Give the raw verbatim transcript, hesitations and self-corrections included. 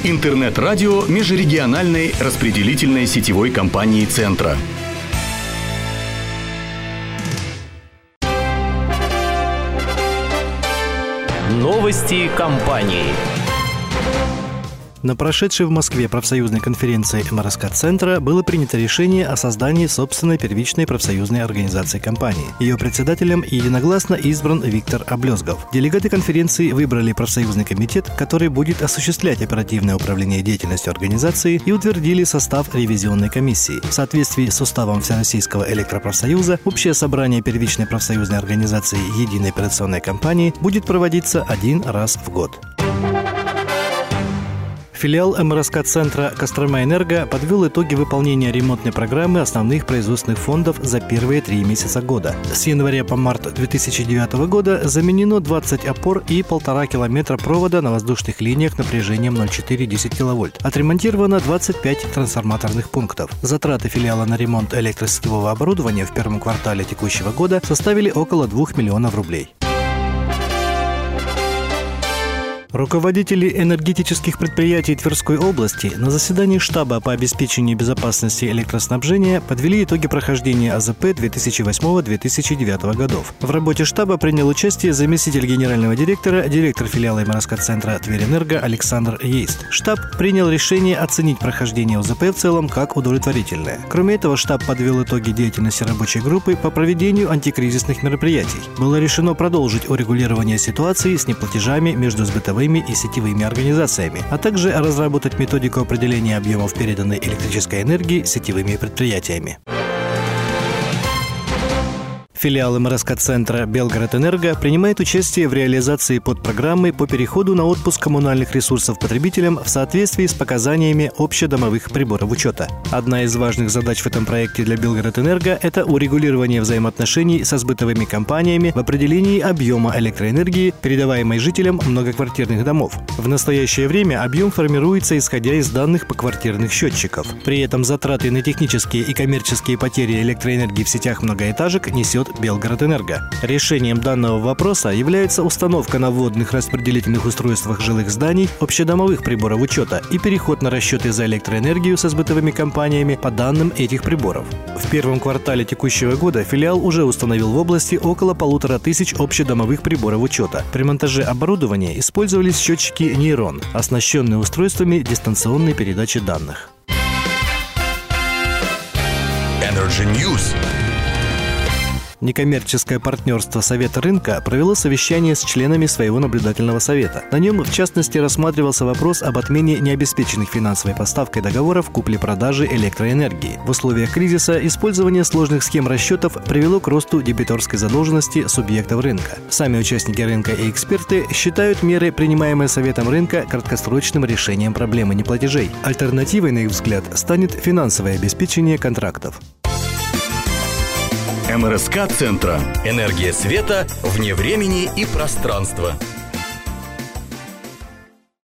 Интернет-радио межрегиональной распределительной сетевой компании «Центра». Новости компании. На прошедшей в Москве профсоюзной конференции эм эр эс ка-центра было принято решение о создании собственной первичной профсоюзной организации компании. Ее председателем единогласно избран Виктор Облезгов. Делегаты конференции выбрали профсоюзный комитет, который будет осуществлять оперативное управление деятельностью организации, и утвердили состав ревизионной комиссии. В соответствии с уставом Всероссийского электропрофсоюза, общее собрание первичной профсоюзной организации единой операционной компании будет проводиться один раз в год. Филиал эм эр эс ка-центра «Кострома-Энерго» подвел итоги выполнения ремонтной программы основных производственных фондов за первые три месяца года. С января по март две тысячи девятого года заменено двадцать опор и полтора километра провода на воздушных линиях напряжением ноль целых четыре десятых киловольт. Отремонтировано двадцать пять трансформаторных пунктов. Затраты филиала на ремонт электросетевого оборудования в первом квартале текущего года составили около двух миллионов рублей. Руководители энергетических предприятий Тверской области на заседании штаба по обеспечению безопасности электроснабжения подвели итоги прохождения а зэ пэ две тысячи восьмого — две тысячи девятого годов. В работе штаба принял участие заместитель генерального директора, директор филиала эм эр эс ка-центра «Тверэнерго» Александр Ейст. Штаб принял решение оценить прохождение о зэ пэ в целом как удовлетворительное. Кроме этого, штаб подвел итоги деятельности рабочей группы по проведению антикризисных мероприятий. Было решено продолжить урегулирование ситуации с неплатежами между сбытовыми и сетевыми организациями, а также разработать методику определения объемов переданной электрической энергии сетевыми предприятиями. Филиал эм эр эс ка-центра «Белгород-Энерго» принимает участие в реализации подпрограммы по переходу на отпуск коммунальных ресурсов потребителям в соответствии с показаниями общедомовых приборов учета. Одна из важных задач в этом проекте для «Белгород-Энерго» – это урегулирование взаимоотношений со сбытовыми компаниями в определении объема электроэнергии, передаваемой жителям многоквартирных домов. В настоящее время объем формируется исходя из данных поквартирных счетчиков. При этом затраты на технические и коммерческие потери электроэнергии в сетях многоэтажек несет «Белгород-Энерго». Решением данного вопроса является установка на вводных распределительных устройствах жилых зданий общедомовых приборов учета и переход на расчеты за электроэнергию со сбытовыми компаниями по данным этих приборов. В первом квартале текущего года филиал уже установил в области около полутора тысяч общедомовых приборов учета. При монтаже оборудования использовались счетчики «Нейрон», оснащенные устройствами дистанционной передачи данных. Energy News. Некоммерческое партнерство Совета рынка провело совещание с членами своего наблюдательного совета. На нем, в частности, рассматривался вопрос об отмене необеспеченных финансовой поставкой договоров купли-продажи электроэнергии. В условиях кризиса использование сложных схем расчетов привело к росту дебиторской задолженности субъектов рынка. Сами участники рынка и эксперты считают меры, принимаемые Советом рынка, краткосрочным решением проблемы неплатежей. Альтернативой, на их взгляд, станет финансовое обеспечение контрактов. эм эр эс ка-центра. Энергия света вне времени и пространства.